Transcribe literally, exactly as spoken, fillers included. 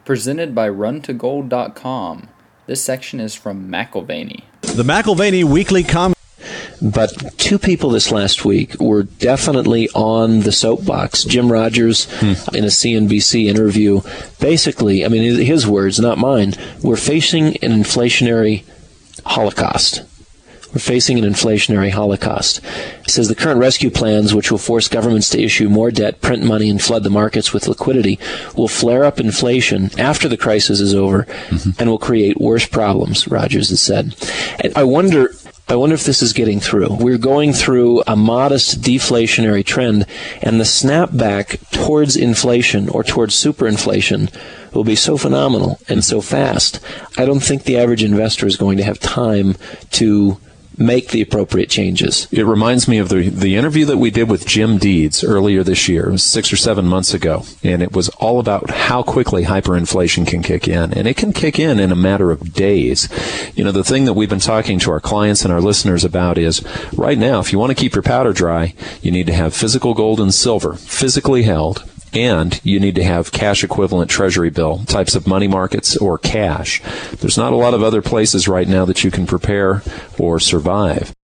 Presented by run to gold dot com. This section is from McIlvaney. The McIlvaney Weekly Comment. But two people this last week were definitely on the soapbox. Jim Rogers, hmm. in a C N B C interview, basically, I mean, his words, not mine, we're facing an inflationary holocaust. We're facing an inflationary holocaust. He says the current rescue plans, which will force governments to issue more debt, print money, and flood the markets with liquidity, will flare up inflation after the crisis is over mm-hmm. and will create worse problems, Rogers has said. And I wonder... I wonder if this is getting through. We're going through a modest deflationary trend, and the snapback towards inflation or towards superinflation will be so phenomenal and so fast. I don't think the average investor is going to have time to make the appropriate changes. It reminds me of the the interview that we did with Jim Deeds earlier this year. It was six or seven months ago, and it was all about how quickly hyperinflation can kick in, and it can kick in in a matter of days. You know, the thing that we've been talking to our clients and our listeners about is right now, if you want to keep your powder dry, you need to have physical gold and silver physically held, and you need to have cash equivalent treasury bill types of money markets or cash. There's not a lot of other places right now that you can prepare or survive.